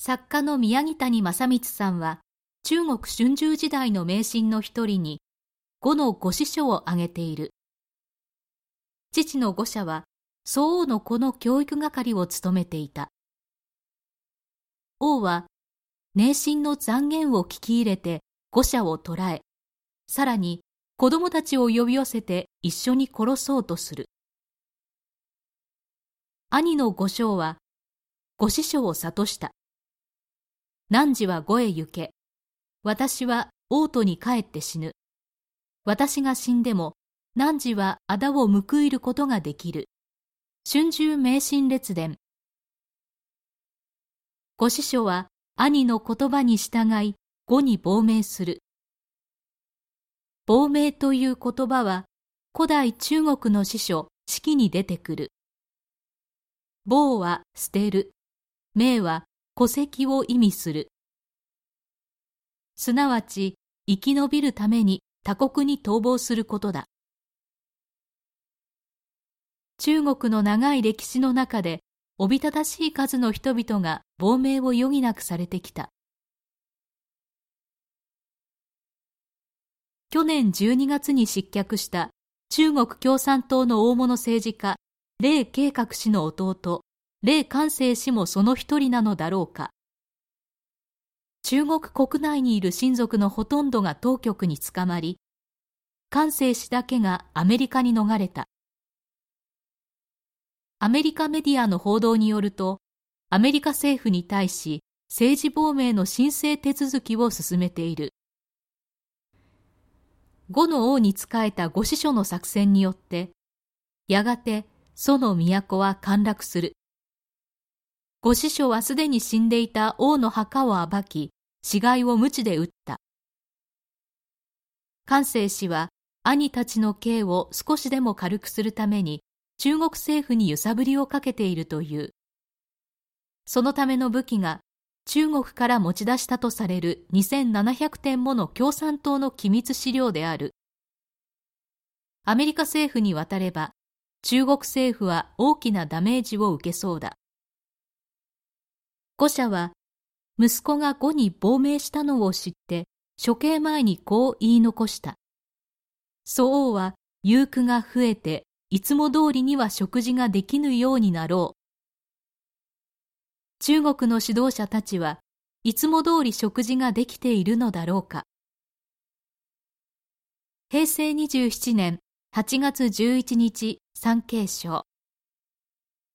作家の宮城谷正光さんは、中国春秋時代の名臣の一人に、呉の呉師匠を挙げている。父の呉舎は、宋王の子の教育係を務めていた。王は、迷信の讒言を聞き入れて呉舎を捕らえ、さらに子供たちを呼び寄せて一緒に殺そうとする。兄の呉尚は、呉師匠を諭した。汝は呉へ行け。私は王都に帰って死ぬ。私が死んでも、汝は仇を報いることができる。春秋迷信列伝。呉師匠は兄の言葉に従い、呉に亡命する。亡命という言葉は、古代中国の詩書、史記に出てくる。亡は捨てる。命は戸籍を意味する。すなわち、生き延びるために他国に逃亡することだ。中国の長い歴史の中で、おびただしい数の人々が亡命を余儀なくされてきた。去年12月に失脚した中国共産党の大物政治家、黎敬閣氏の弟、黎寛政氏もその一人なのだろうか。中国国内にいる親族のほとんどが当局に捕まり、寛政氏だけがアメリカに逃れた。アメリカメディアの報道によると、アメリカ政府に対し政治亡命の申請手続きを進めている。呉の王に仕えた呉師匠の作戦によって、やがて楚の都は陥落する。呉師匠はすでに死んでいた王の墓を暴き、死骸を鞭で打った。寛政氏は兄たちの刑を少しでも軽くするために、中国政府に揺さぶりをかけているという。そのための武器が、中国から持ち出したとされる2700点もの共産党の機密資料である。アメリカ政府に渡れば、中国政府は大きなダメージを受けそうだ。呉舎は、息子が呉に亡命したのを知って、処刑前にこう言い残した。宋王は憂苦が増えて、いつも通りには食事ができぬようになろう。中国の指導者たちはいつも通り食事ができているのだろうか。平成27年8月11日、産経省。